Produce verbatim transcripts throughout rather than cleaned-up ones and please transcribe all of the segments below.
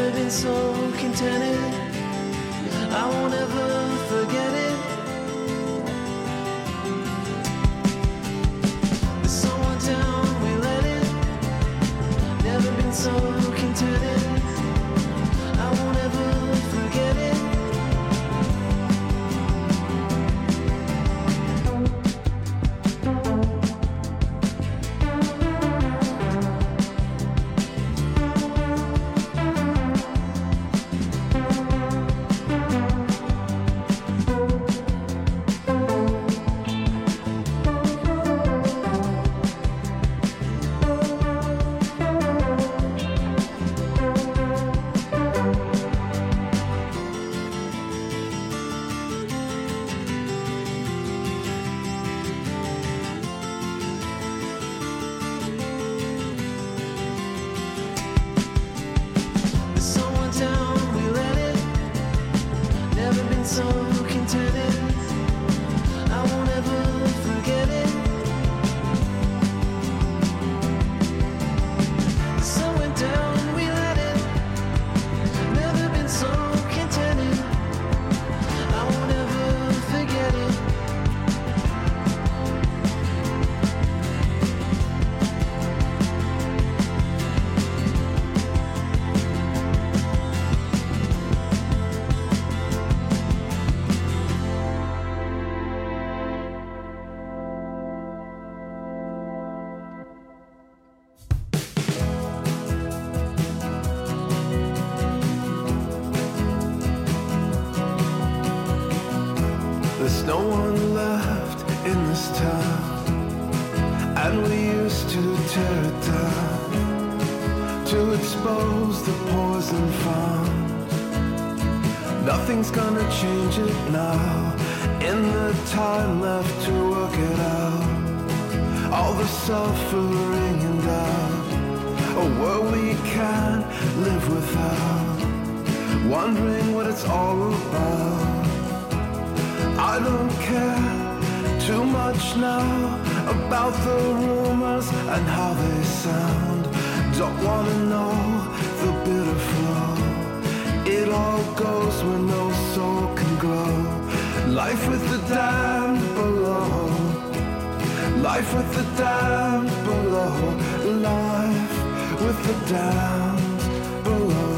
Never been so contented, I won't ever forget it. There's someone down, we let it. Never been so contented, I won't ever forget it. No one left in this town, and we used to tear it down to expose the poison found. Nothing's gonna change it now, in the time left to work it out. All the suffering and doubt, a world we can't live without, wondering what it's all about. I don't care too much now about the rumors and how they sound. Don't wanna know the bitter flow. It all goes where no soul can grow. Life with the damned below. Life with the damned below. Life with the damned below.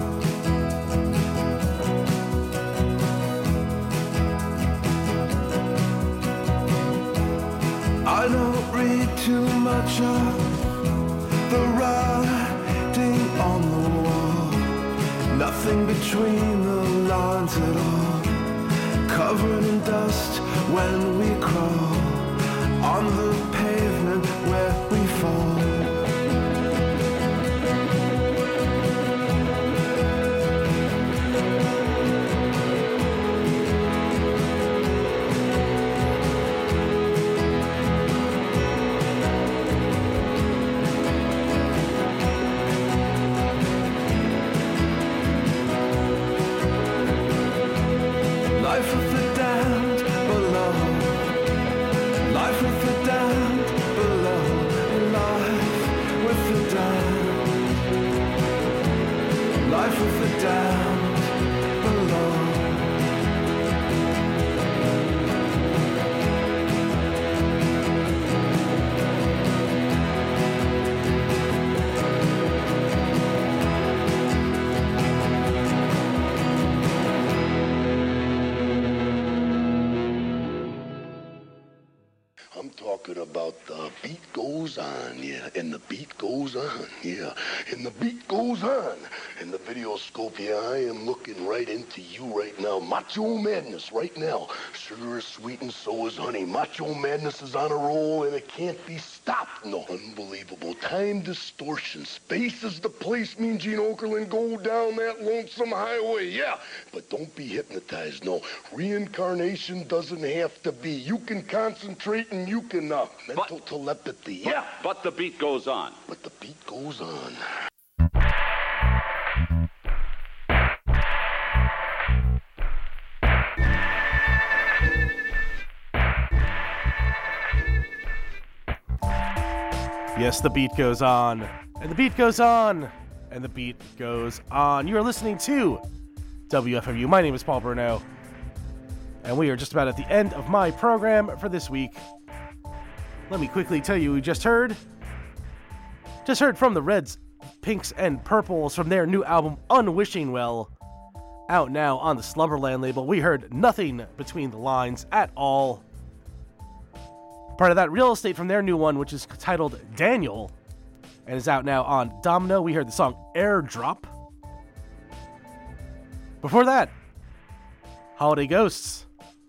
I don't read too much of the writing on the wall. Nothing between the lines at all. Covered in dust when we crawl on the pavement where we fall. Life with the damned below. Life with the damned below. Life with the damned. Life with the damned below. I'm talking about the beat goes on, yeah, and the beat goes on, yeah, and the beat goes on. In the video scope, yeah, I am looking right into you right now. Macho Madness right now. Sugar is sweet and so is honey. Macho Madness is on a roll and it can't be stopped. No, unbelievable. Time distortion. Space is the place, Mean Gene Okerlund. Go down that lonesome highway, yeah. But don't be hypnotized, no. Reincarnation doesn't have to be. You can concentrate and you can, uh, mental but, telepathy, yeah. But, but the beat goes on. But the beat goes on. Yes, the beat goes on. And the beat goes on. and the beat goes on. You are listening to W F M U. My name is Paul Bruno, and we are just about at the end of my program for this week. Let me quickly tell you, we just heard, just heard from the Reds, Pinks, and Purples from their new album, Unwishing Well, out now on the Slumberland label. We heard Nothing Between the Lines at All. Part of that, Real Estate from their new one, which is titled Daniel, and is out now on Domino. We heard the song Airdrop. Before that, Holiday Ghosts.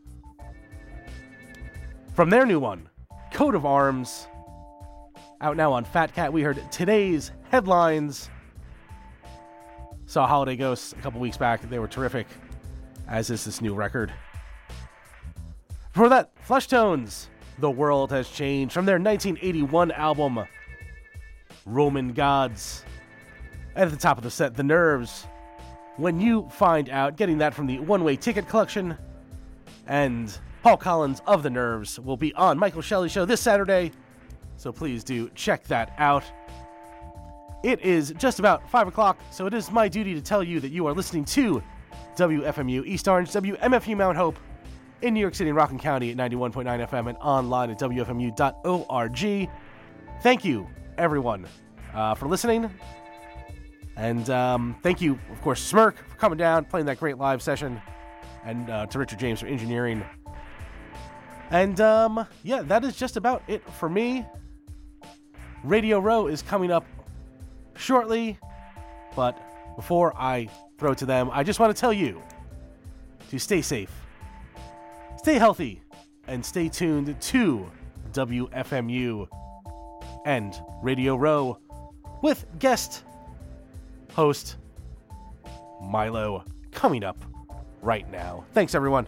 From their new one, Coat of Arms, out now on Fat Cat. We heard Today's Headlines. Saw Holiday Ghosts a couple weeks back. They were terrific, as is this new record. Before that, Fleshtones, The World Has Changed, from their nineteen eighty-one album, Roman Gods. And at the top of the set, The Nerves, When You Find Out, getting that from the One Way Ticket collection. And Paul Collins of The Nerves will be on Michael Shelley Show this Saturday, so please do check that out. It is just about five o'clock, so it is my duty to tell you that you are listening to W F M U East Orange, W M F U Mount Hope, in New York City and Rockland County at ninety-one point nine F M and online at W F M U dot org. Thank you, everyone, uh, for listening. And um, thank you, of course, Smirk, for coming down, playing that great live session, and uh, to Richard James for engineering. And um, yeah, that is just about it for me. Radio Row is coming up shortly, but before I throw to them, I just want to tell you to stay safe, stay healthy, and stay tuned to W F M U and Radio Row with guest host Milo coming up right now. Thanks, everyone.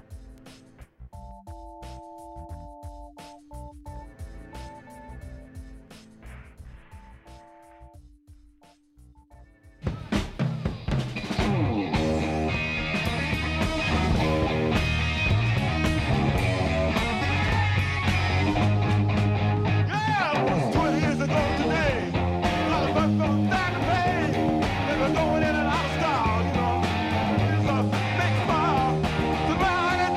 Going in and out of style, you know. It's a big smile.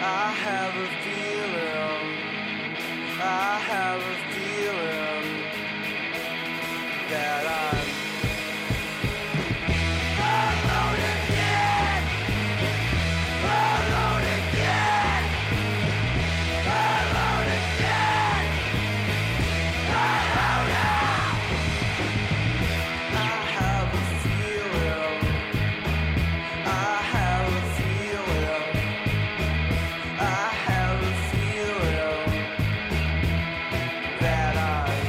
I have a feeling, I have a feeling that I'm alone again, alone again, alone again, alone again. I have a feeling, I have a feeling, I have a feeling that I'm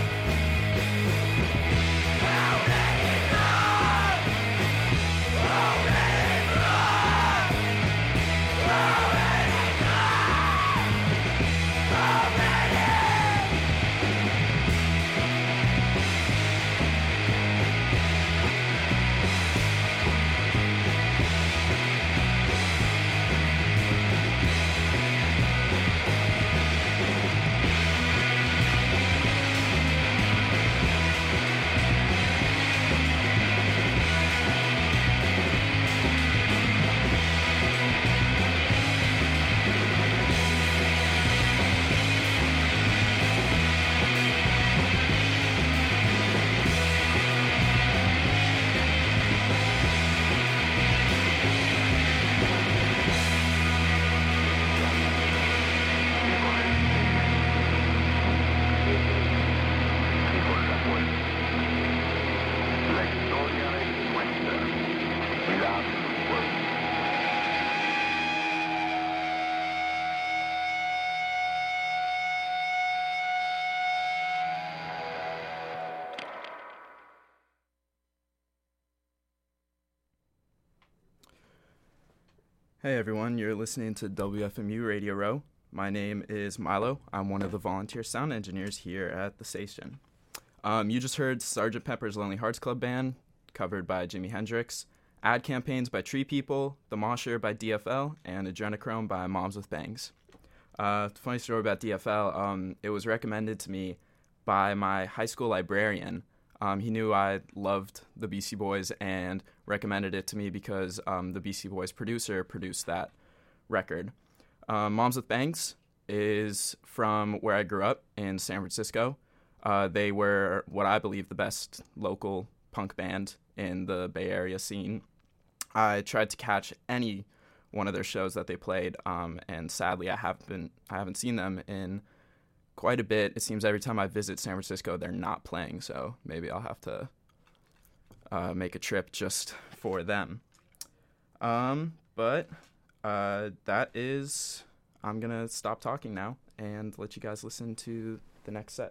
Hey everyone, you're listening to W F M U Radio Row. My name is Milo. I'm one of the volunteer sound engineers here at the station. Um, you just heard Sergeant Pepper's Lonely Hearts Club Band, covered by Jimi Hendrix, Ad Campaigns by Tree People, The Mosher by D F L, and Adrenochrome by Moms with Bangs. Uh, funny story about D F L, um, it was recommended to me by my high school librarian. Um, he knew I loved the Beastie Boys and recommended it to me because um, the Beastie Boys producer produced that record. Um, Moms with Bangs is from where I grew up in San Francisco. Uh, they were what I believe the best local punk band in the Bay Area scene. I tried to catch any one of their shows that they played, um, and sadly I haven't been, I haven't seen them in quite a bit. It seems every time I visit San Francisco, they're not playing, so maybe I'll have to uh, make a trip just for them. Um, but uh, that is, I'm going to stop talking now and let you guys listen to the next set.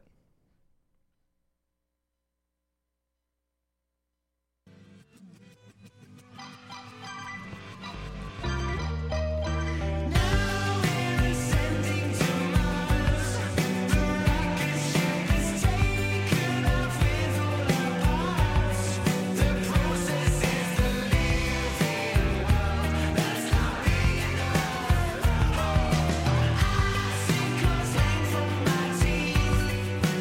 I see cause hang from my teeth.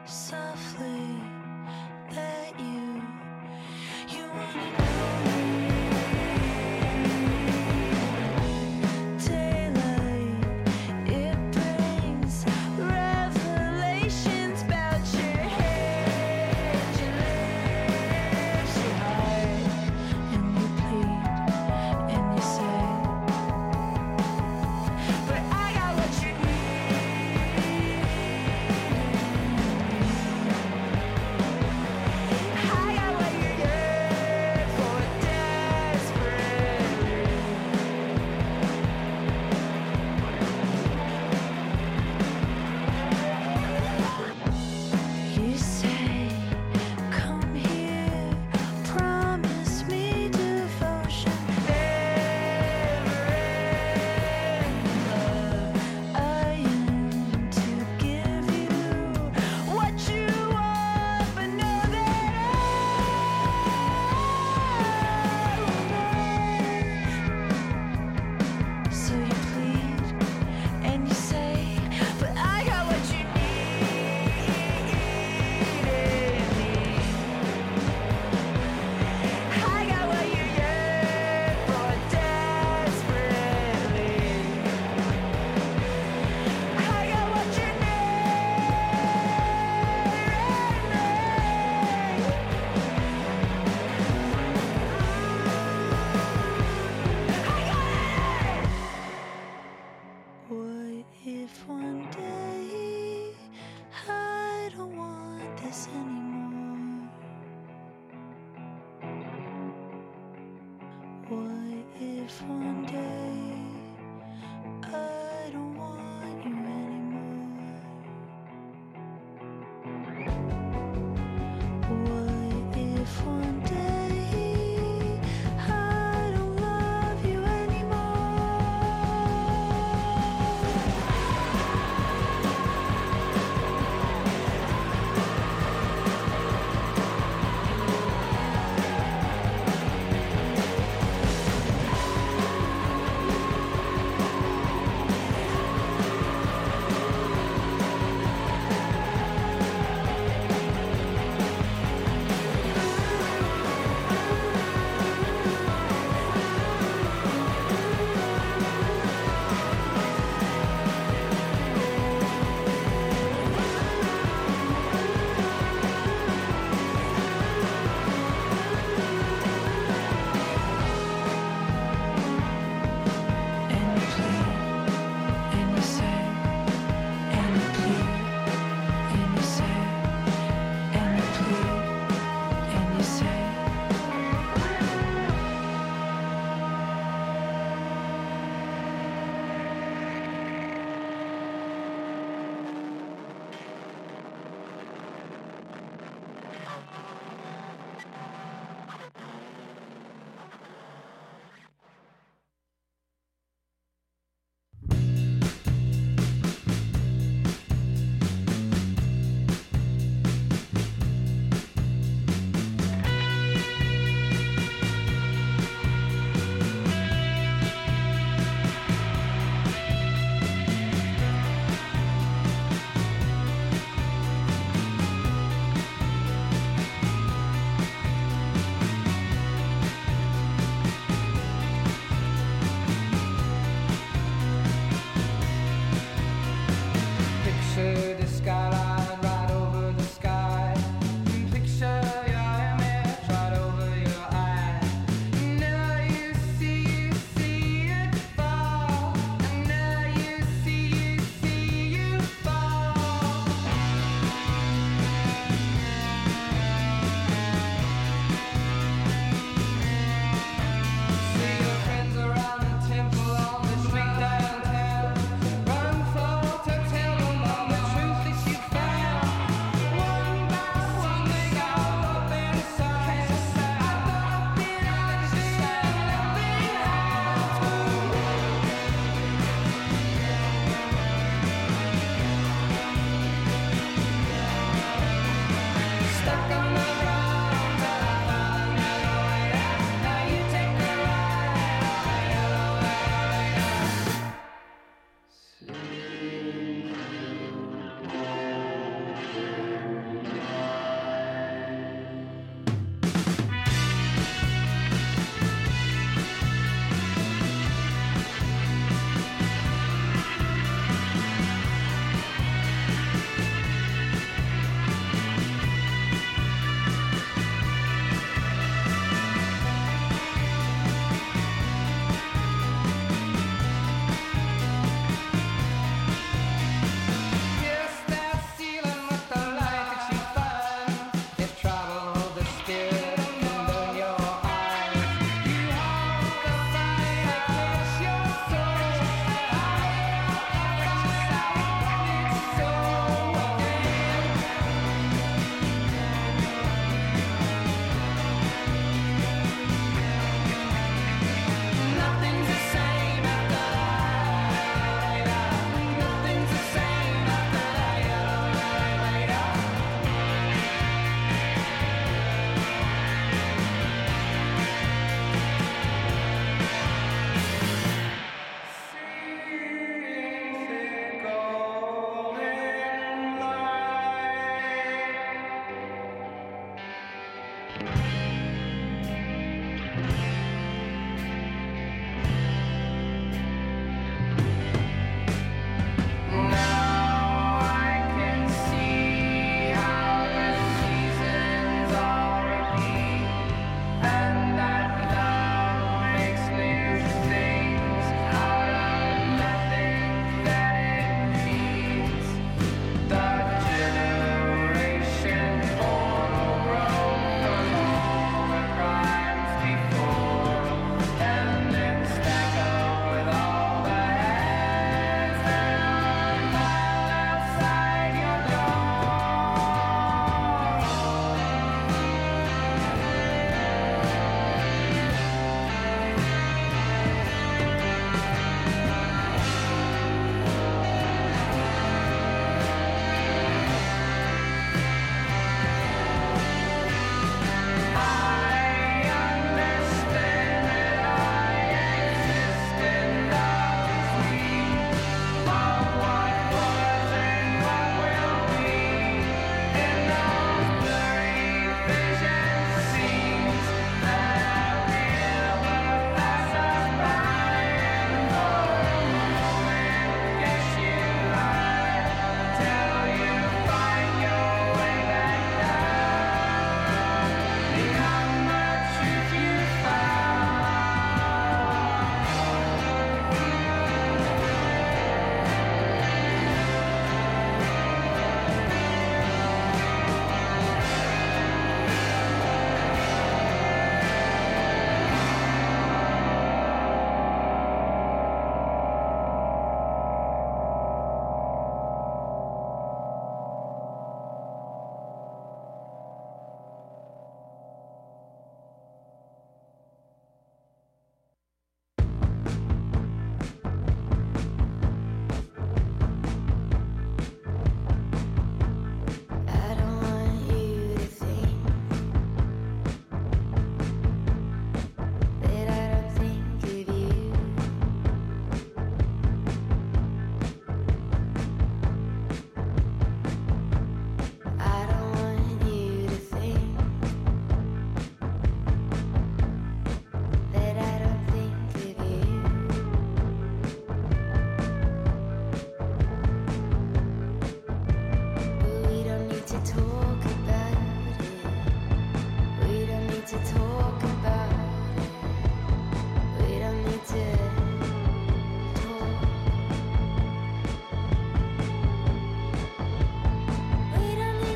softly that you, you wanna know daylight, it brings revelations about your head, your lips, your heart, and you plead and you say, but I got what you need.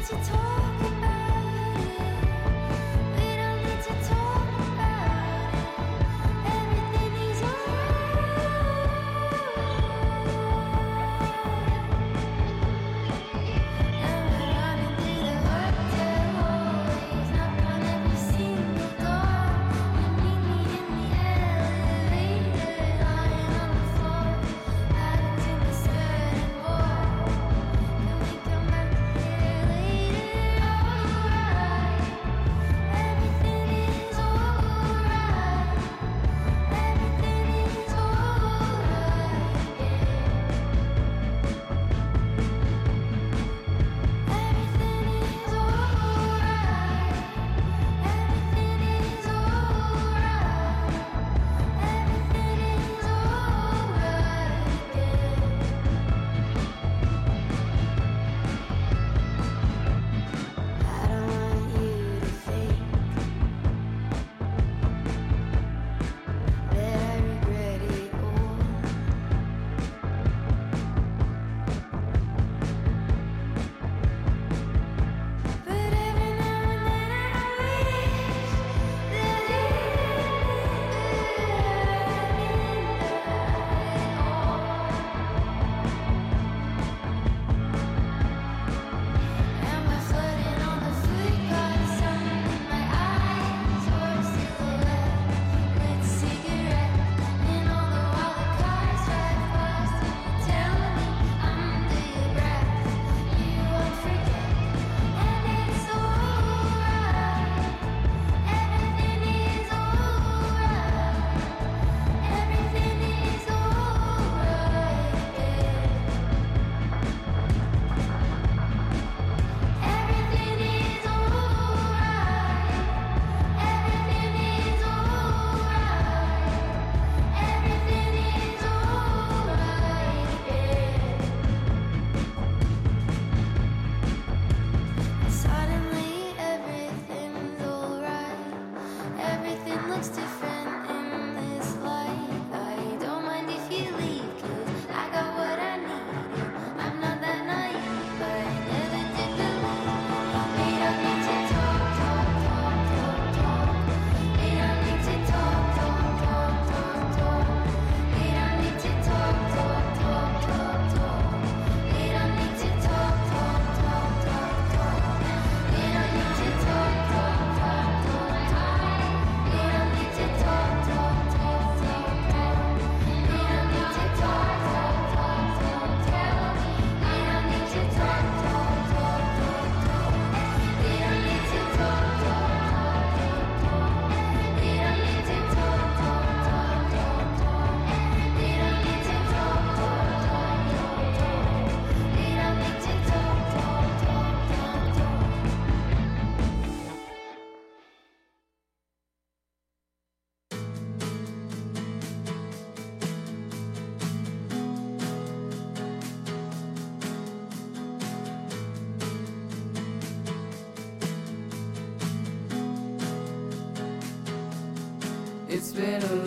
It's been a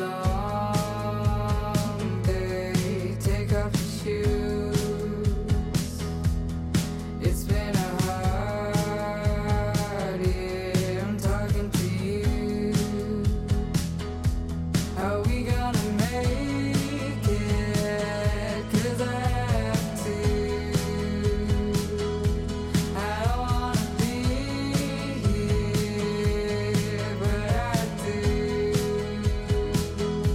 long day. Take off your shoes. It's been a hard year. I'm talking to you. How we gonna make it? 'Cause I have to. I don't wanna be here, but I do.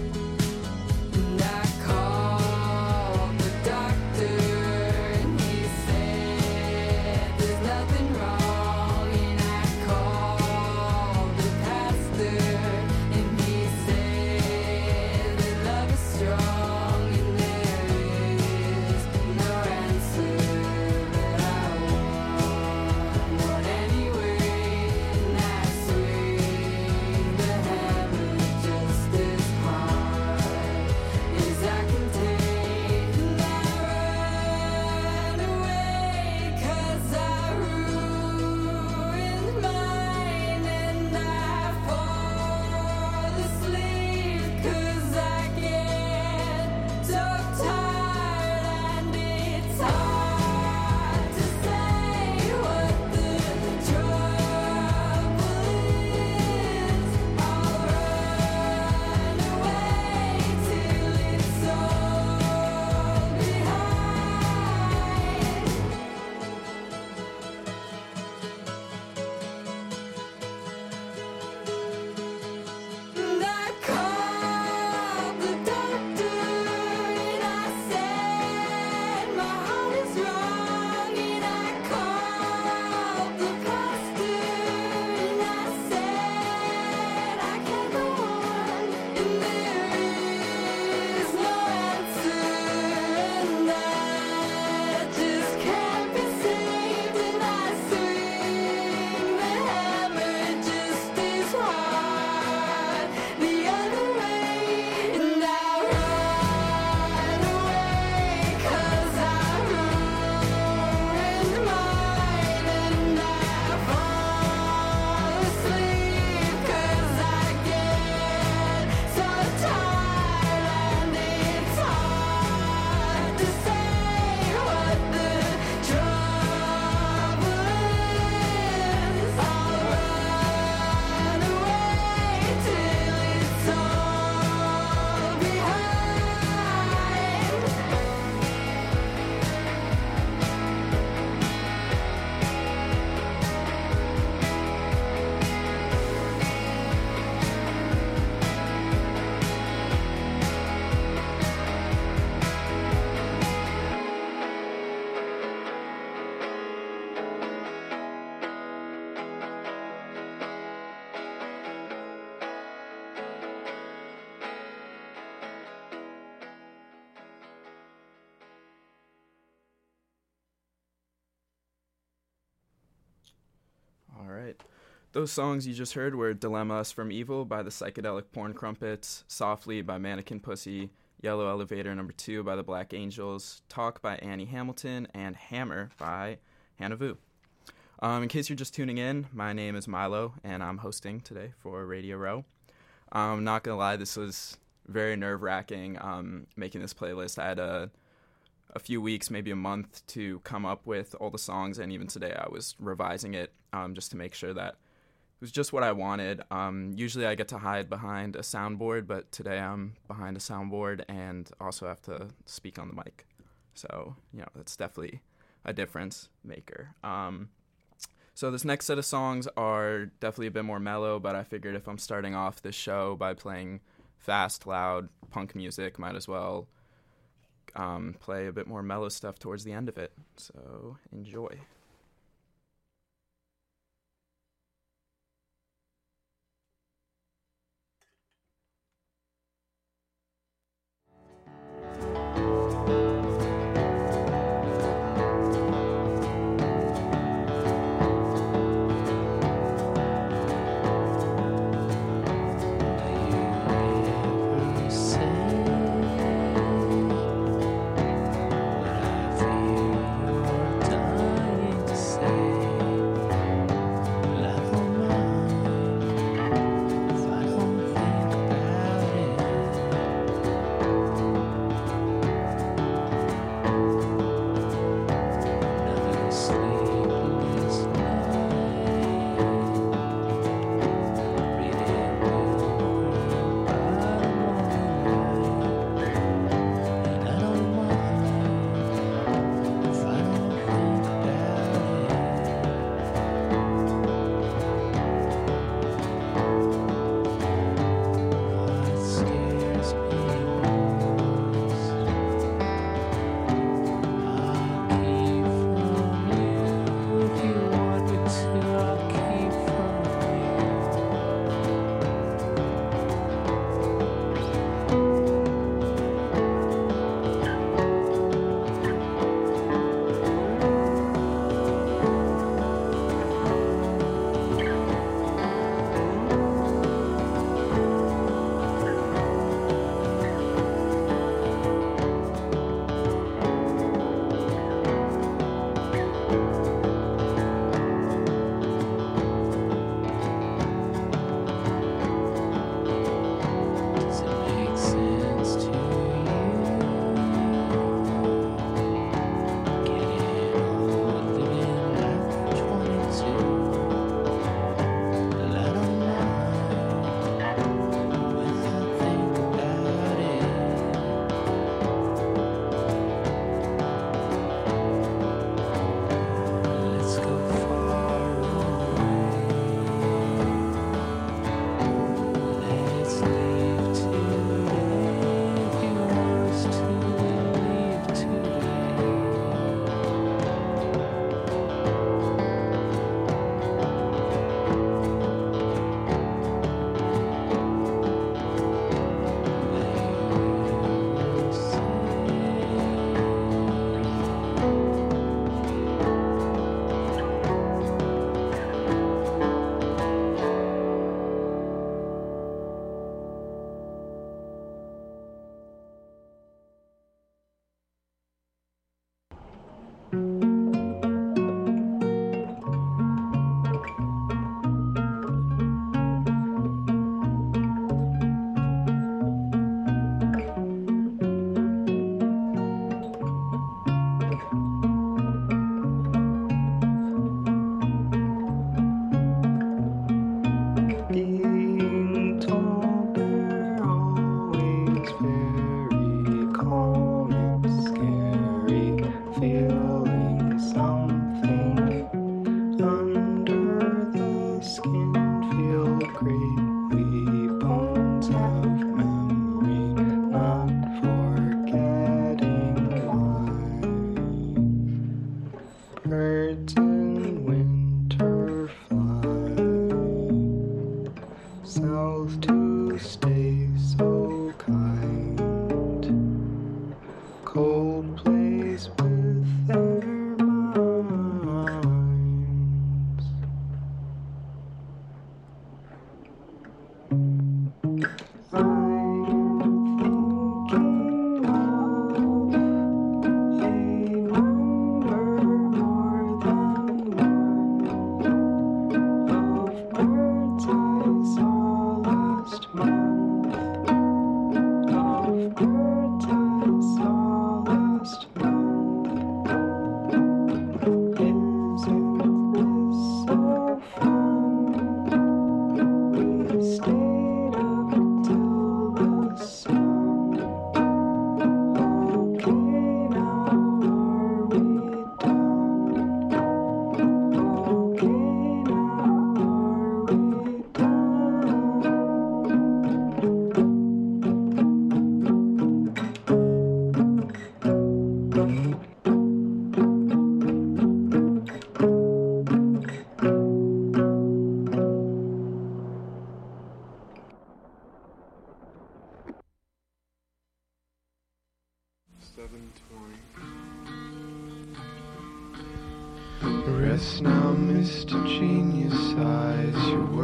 Those songs you just heard were Dilemma Us From Evil by the Psychedelic Porn Crumpets, Softly by Mannequin Pussy, Yellow Elevator Number two by the Black Angels, Talk by Annie Hamilton, and Hammer by Hannah Vu. Um, in case you're just tuning in, my name is Milo, and I'm hosting today for Radio Row. I'm um, not going to lie, this was very nerve-wracking um, making this playlist. I had a, a few weeks, maybe a month, to come up with all the songs, and even today I was revising it um, just to make sure that it was just what I wanted. Um, usually I get to hide behind a soundboard, but today I'm behind a soundboard and also have to speak on the mic. So, you know, that's definitely a difference maker. Um, so this next set of songs are definitely a bit more mellow, but I figured if I'm starting off this show by playing fast, loud punk music, might as well um, play a bit more mellow stuff towards the end of it. So enjoy. Say what I feel you're dying.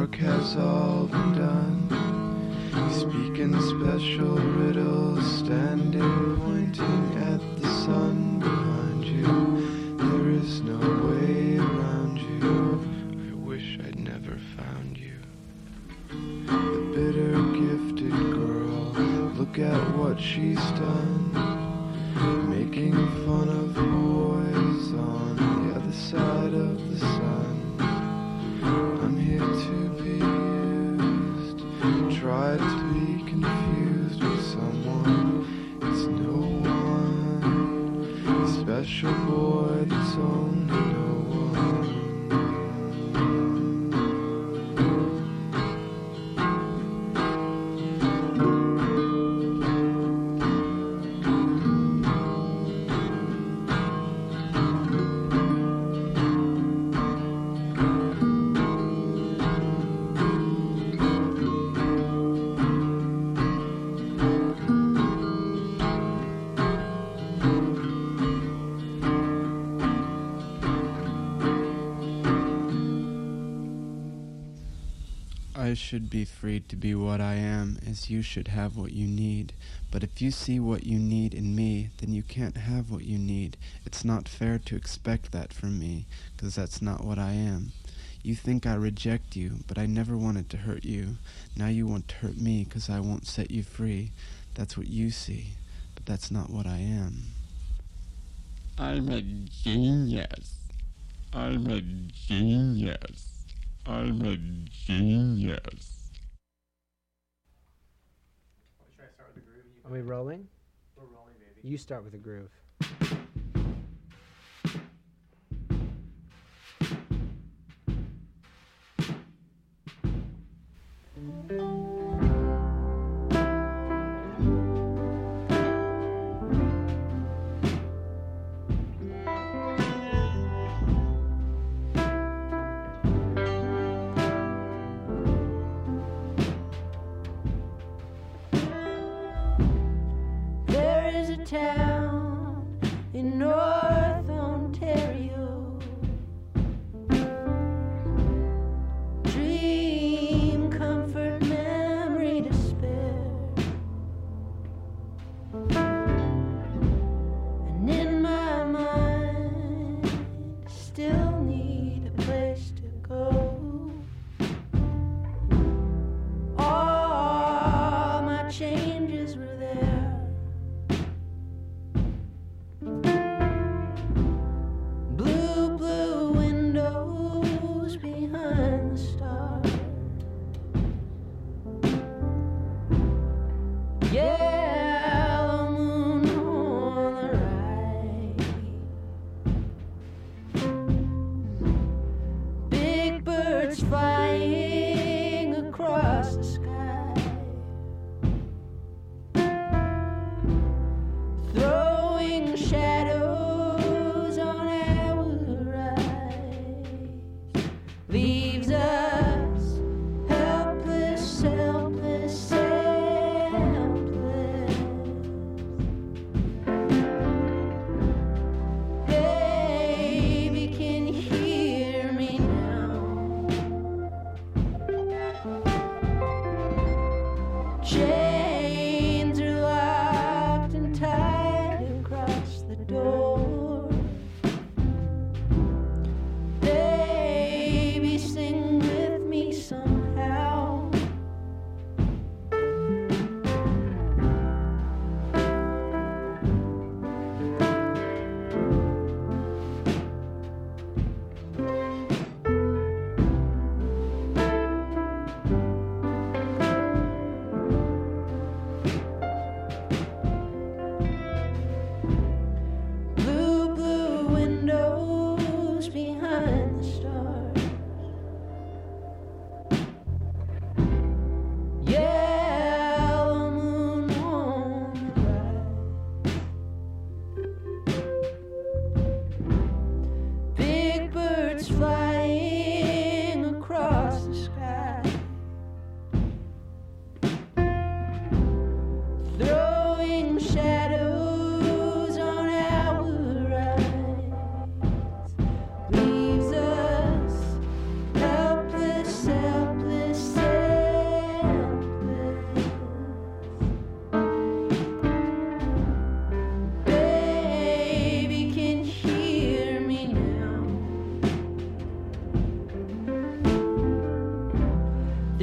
work has all been done. You speak in special riddles, standing pointing at the sun behind you. There is no way around you. I wish I'd never found you. The bitter gifted girl, look at what she's done, making fun of boys on the other side of the sun. I'm here to be used, try to be confused with someone. It's no one, a special boy that's only no one. I should be free to be what I am, as you should have what you need. But if you see what you need in me, then you can't have what you need. It's not fair to expect that from me, 'cause that's not what I am. You think I reject you, but I never wanted to hurt you. Now you want to hurt me 'cause I won't set you free. That's what you see, but that's not what I am. I'm a genius. I'm a genius. I'm a genius. Should I start with the groove? You Are we rolling? We're rolling, baby. You start with a groove. There is a town in North Ontario. Dream, comfort, memory, despair. And in my mind, I still need a place to go. All my changes were there. Blue, blue windows behind the stars. Yellow moon on the right. Big birds flying across the sky. Throwing shadows on our eyes. Leaves us helpless, helpless, helpless. Baby, can you hear me now? Chains are locked and tied across the door. Baby, sing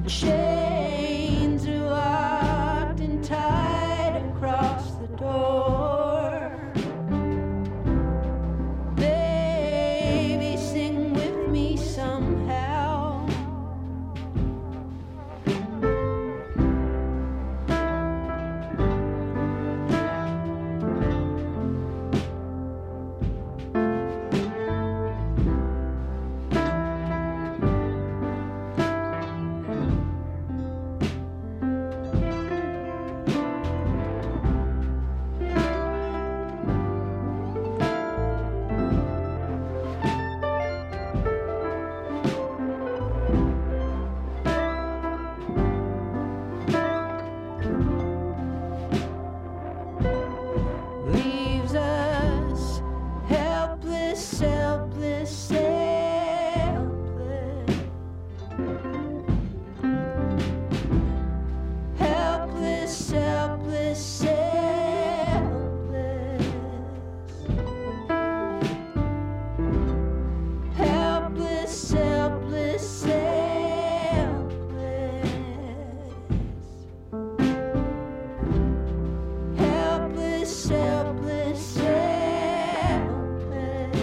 chains are locked and tied across the door. Baby, sing with me somehow. Leaves us helpless, helpless, helpless. Helpless, helpless, helpless. Helpless, helpless, helpless. Helpless, helpless, helpless.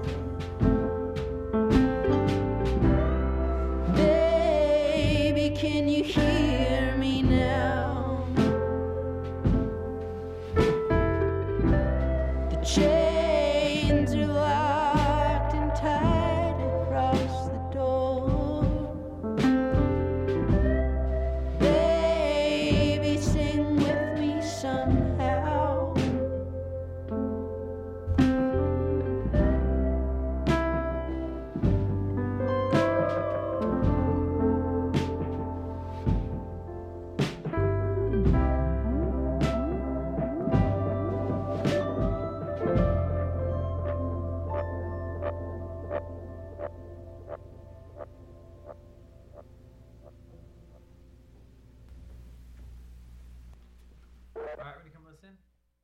Baby, can you hear me now? The chains are locked and tied across the door. Baby, sing with me somehow. Alright, ready to come listen?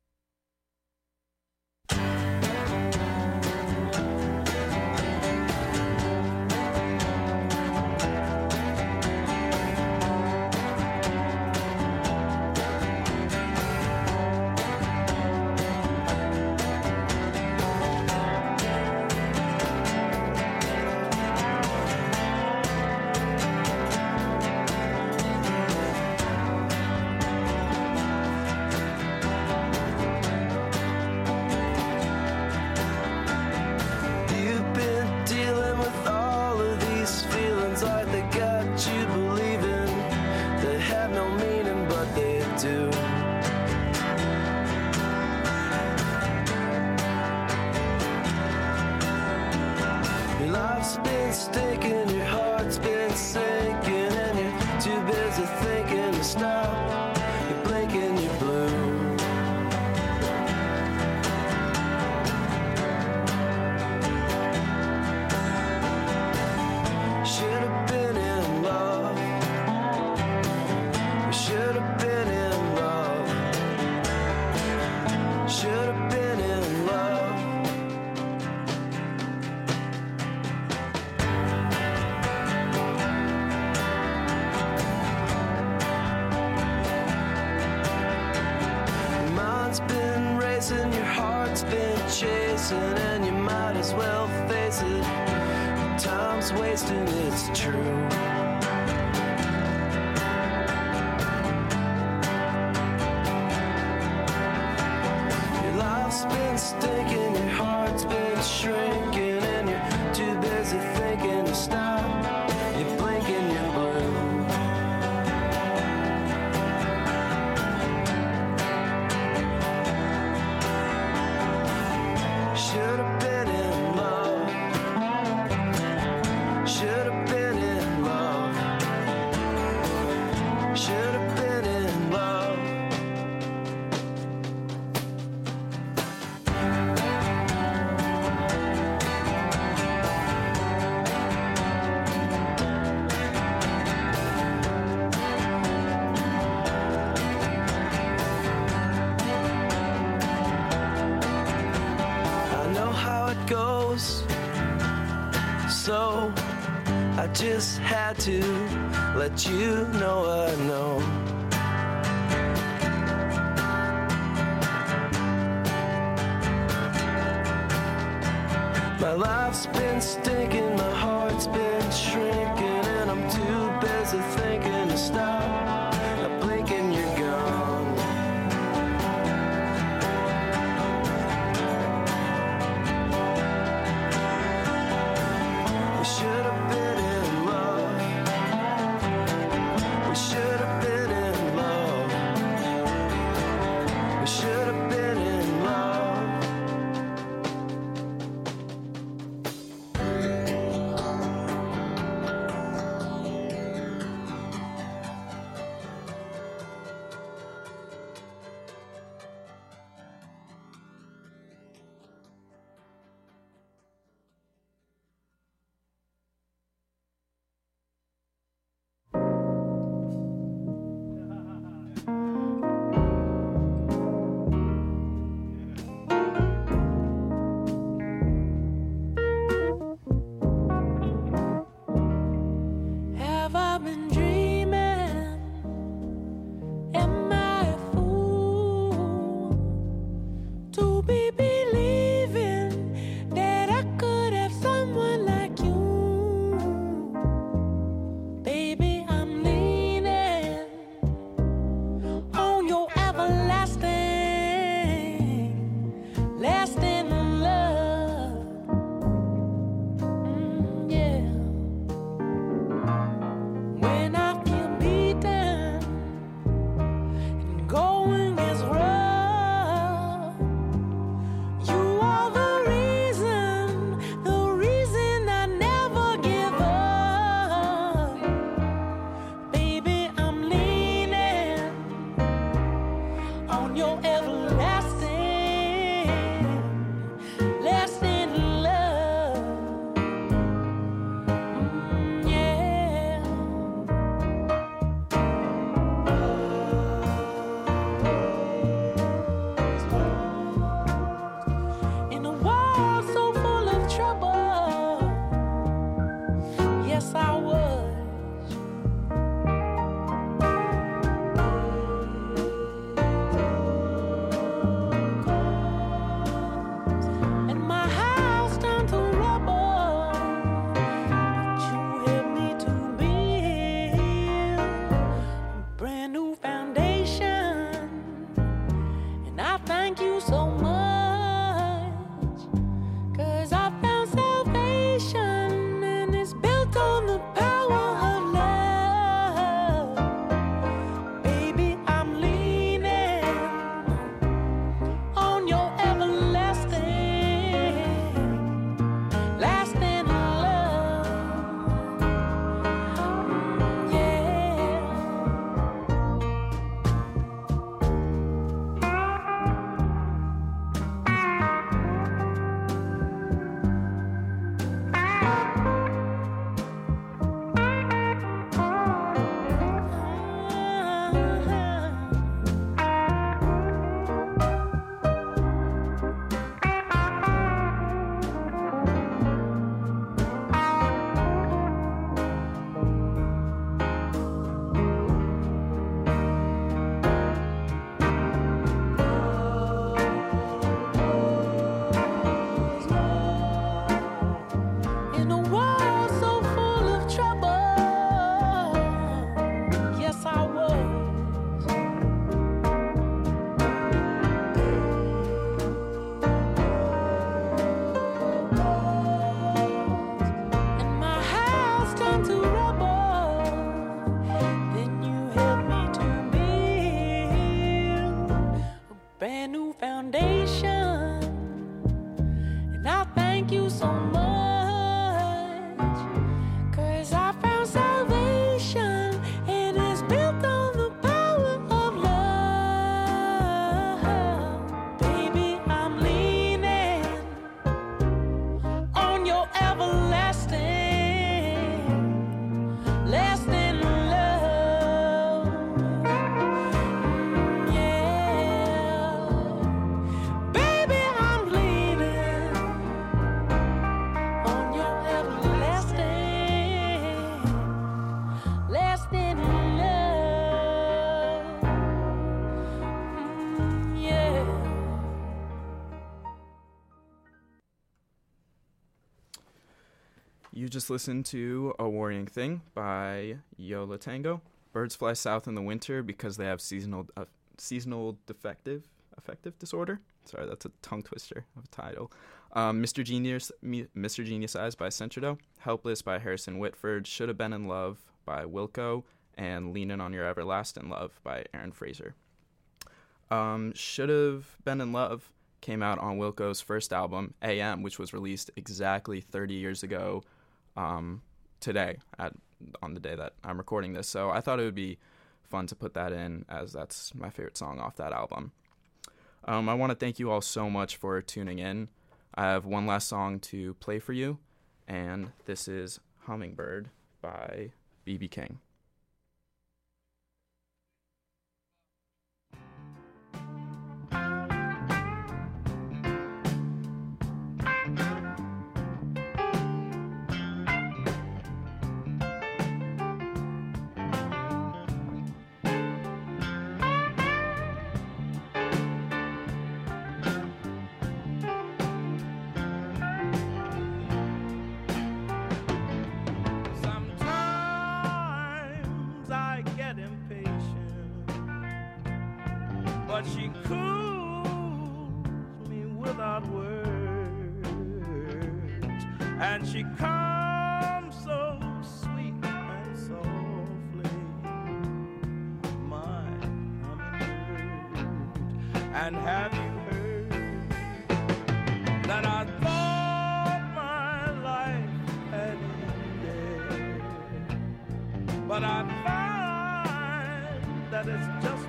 You've been dealing with all of these feelings like they got you believing they have no meaning, but they do. Your life's been stinking, your heart's been sinking, and you're too busy thinking to stop. You're blinking, you're blue. Should have been in love. We should have been in love. Should have been in love. Your mind's been racing, your heart's been chasing, and you might as well face it. Time's wasting, it's true. Your life's been stinking, your heart's been shrinking, and you're too busy thinking to stop. You're blinking, you're blue. Should have been in love. Should have been in love. Should have been in love. I know how it goes, so I just had to let you know I know. My life's been stinking, my heart's been shrinking, and I'm too busy thinking to stop. I blink and you're gone. We should have been in love. We should have been in love. We should have been in love. just listened to A Worrying Thing by Yo La Tengo. Birds fly south in the winter because they have seasonal uh, seasonal defective affective disorder. Sorry, that's a tongue twister of a title. Um, Mister Genius, Mi- Mister Genius Eyes by Centrido. Helpless by Harrison Whitford. Should Have Been in Love by Wilco. And Leanin' on Your Everlasting Love by Aaron Fraser. Um, Should Have Been in Love came out on Wilco's first album, A M, which was released exactly thirty years ago um, today, at, on the day that I'm recording this. So I thought it would be fun to put that in, as that's my favorite song off that album. Um, I want to thank you all so much for tuning in. I have one last song to play for you, and this is Hummingbird by B B King. But she cools me without words, and she comes so sweet and softly, my hummingbird. And have you heard that I thought my life had ended, but I find that it's just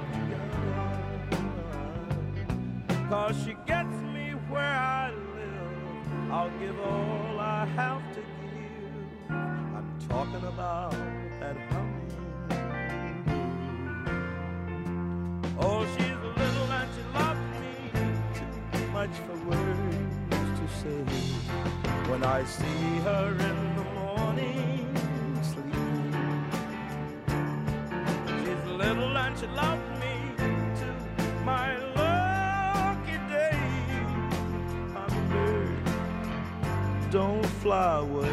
'cause she gets me where I live. I'll give all I have to give. I'm talking about that hummingbird. Oh, she's little and she loves me too much for words to say. When I see her in the morning sleeping, she's little and she loves me too, my love. Don't fly away.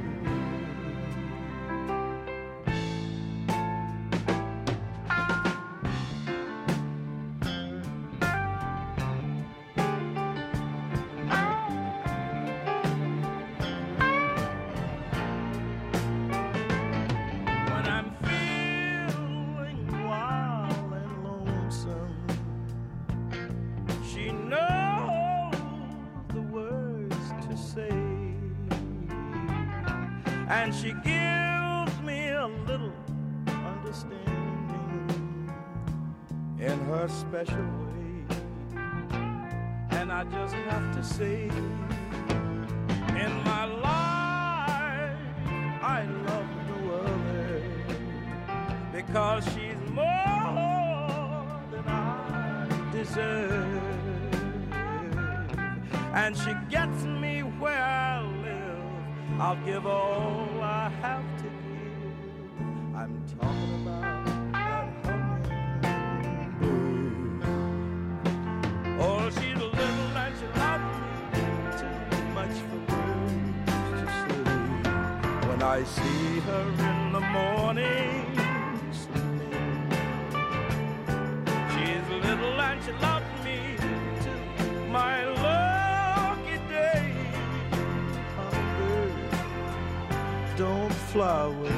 When I'm feeling wild and lonesome, she knows the words to say. And she gives me a little understanding in her special way. And I just have to say, in my life, I love no other, because she's more than I deserve. And she gets me where I live. I'll give all I have to give. I'm talking about that hummingbird. Oh, she's little and she loves me too much for words to say. When I see her in the morning sleeping, she's little and she loves me too, my lucky day. Don't fly away.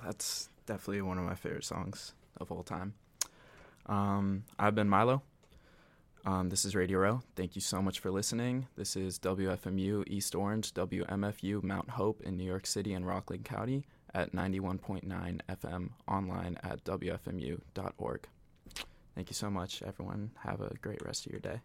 that's definitely one of my favorite songs of all time. Um, I've been Milo. Um, this is Radio Row. Thank you so much for listening. This is W F M U East Orange, W M F U Mount Hope in New York City and Rockland County at ninety-one point nine F M, online at W F M U dot org. Thank you so much, everyone. Have a great rest of your day.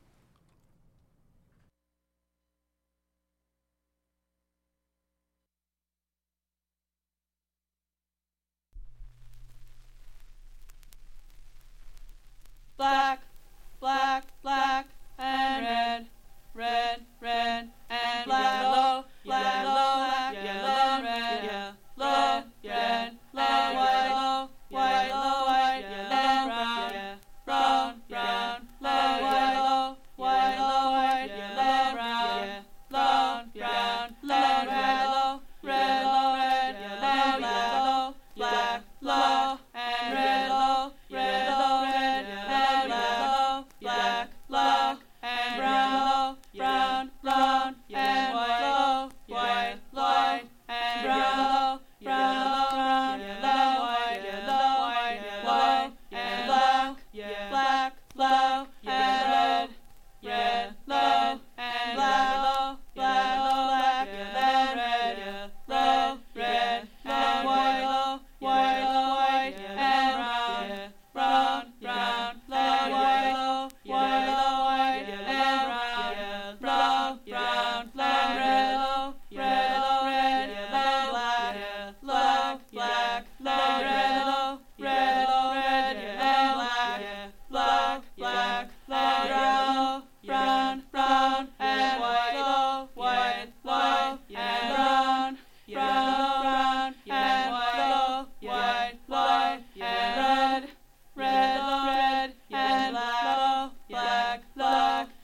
Black, black, black, and red, red, red, and yellow, yellow, yellow, red, yellow, red, yellow, white, white, yellow, brown, brown, brown, yellow, white, white, yellow, brown, brown, brown, yellow, red, red, yellow, black, black, and red, red, red, yellow, black, black, and brown, brown, brown, and white, white, white, and brown, brown, brown, yellow, white, yellow, white, yellow, and black, black, black, and red, yellow, and black, black, black, and red, yellow, red, and white, white, white, and brown, brown, brown, and white, white, white, and brown, brown, brown, and red, red, red, and black, black, black, and red, red, red, and black, black, black, and brown, brown, brown, and white, white, white, and brown, brown, brown, and white, white, white, and red, red, red, and black, black, black,